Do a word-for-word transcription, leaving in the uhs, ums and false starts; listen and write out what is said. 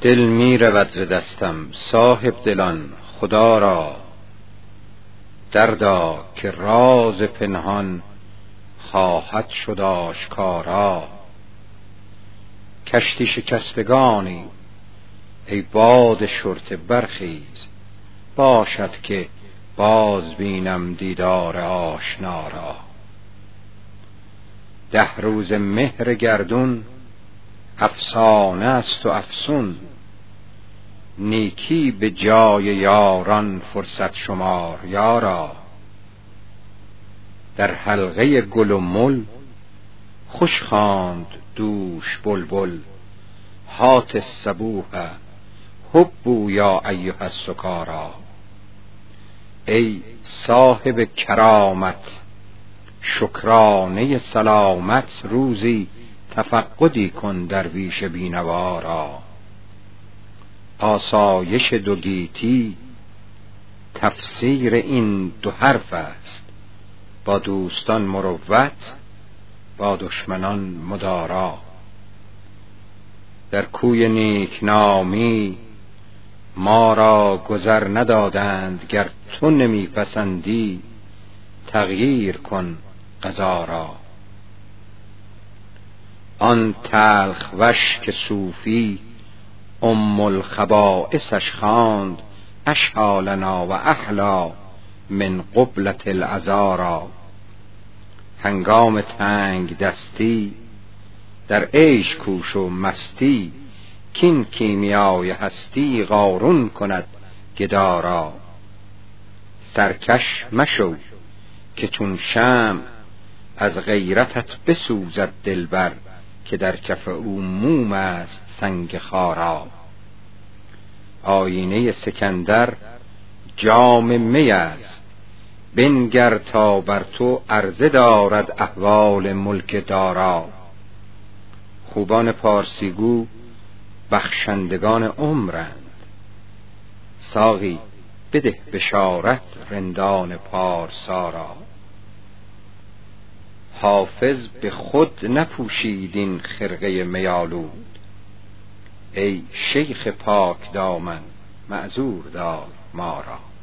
دل می رود ز دستم صاحب دلان خدا را، دردا که راز پنهان خواهد شد آشکارا. کشتی شکستگانی ای باد شرطه برخیز، باشد که باز بینم دیدار آشنا را. ده روز مهر گردون افسانه است و افسون، نیکی به جای یاران فرصت شمار یارا. در حلقه گل و مل خوش خواند دوش بلبل، هات الصبوح حبوا یا ایها السکارا. ای صاحب کرامت شکرانه سلامت، روزی تفقدی کن درویش بینوا را. آسایش دو گیتی تفسیر این دو حرف است، با دوستان مروت با دشمنان مدارا. در کوی نیکنامی ما را گذر ندادند، گر تو نمی پسندی تغییر کن قضا را. آن تلخ وش که صوفی ام الخبائثش خواند، اشهی لنا و احلی من قبلة العذارا. هنگام تنگ دستی در عیش کوش و مستی، کین کیمیای هستی قارون کند گدا را. سرکش مشو که چون شمع از غیرتت بسوزد دلبر، که در کف او موم است سنگ خارا. آینه سکندر جام می است، بنگر تا بر تو عرضه دارد احوال ملک دارا. خوبان پارسیگو بخشندگان عمرند، ساقی بده بشارت رندان پارسا را. حافظ به خود نپوشید این خرقه می آلود، ای شیخ پاک دامن معذور دار ما را.